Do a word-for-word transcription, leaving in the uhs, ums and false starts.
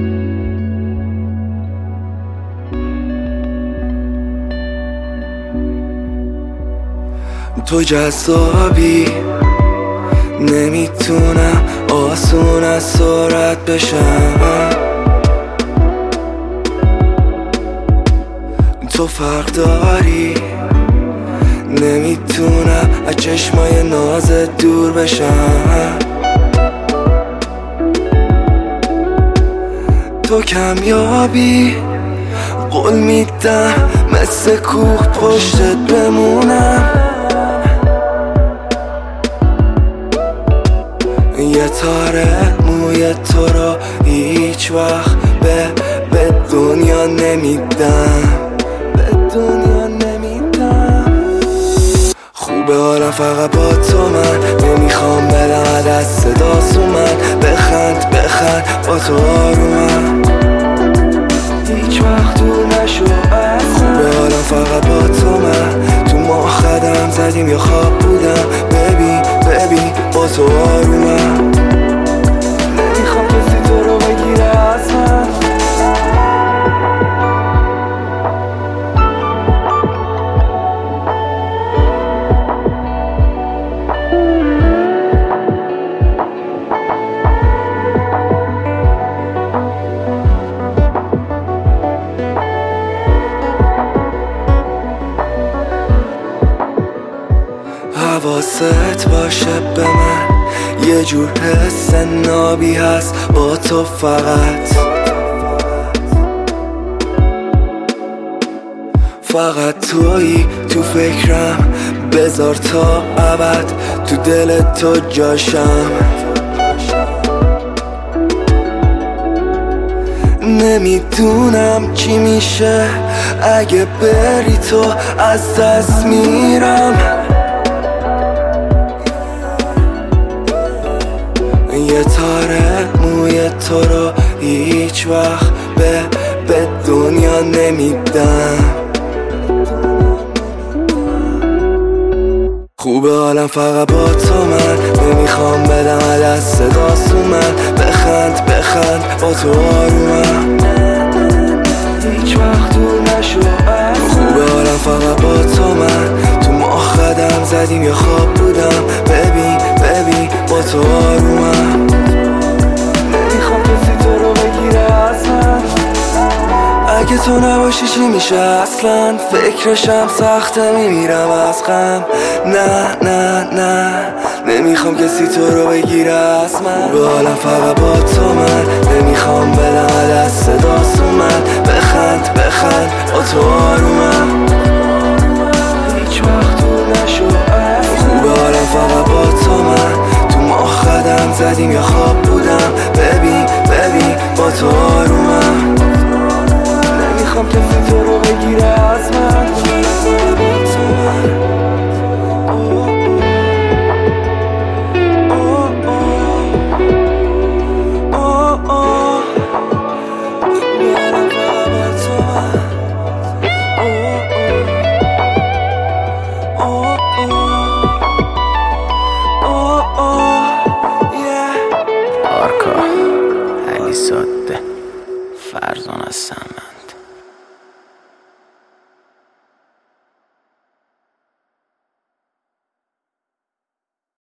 تو جذابی، نمیتونم آسون از سرعت بشم. تو فرق داری، نمیتونم از چشمای نازت دور بشم. تو کمیابی، قول میدم مثل کوه پشتت بمونم. یه تاره موی تو رو هیچ وقت به به دنیا نمیدم، به دنیا نمیدم. خوبه حالا فقط با تو من، نمیخوام بدم دست صدا سومن. بخند بخند با تو آرومم، هیچ وقت دور نشو از من. خوبه حالا فقط با تو من، تو ما خدم زدیم یا خواب بودم. ببین ببین با تو آرومم، نمیخوام کسی تو رو بگیره از من. حواست باشه به من، یه جور حس نابی هست با تو فقط. فقط تویی تو فکرم، بذار تا ابد تو دل تو جاشم. نمیدونم چی میشه اگه بری تو، از دست میرم. یه تاره موی تو رو هیچ وقت به به دنیا نمیدم. خوبه حالم فقط با تو من، نمیخوام بدم دست صدا سومن. بخند بخند با تو آرومم، هیچ وقت دور نشو از من. خوبه حالم فقط با تو من، تو ما خدم زدیم یا خواب بودم. ببین ببین با تو آرومم، نمیخوام کسی تو رو بگیره از من. اگه تو نباشی چی میشه اصلا، فکرشم سخته میمیرم از غم. نه نه نه نمیخوام کسی تو رو بگیره از من. به حالم فقط با تو من، نمیخوام بدم دست صدا سومن. بخند بخند با تو آرومم، هیچ وقت دور نشو از من. خوبه حالم فقط با تو من، تو ما خدم زدیم یا خواب بودم. ببین ببین با تو آرومم، نمیخوام کسی تو رو بگیره از من. آرکا علی ساده فرزان هستم من.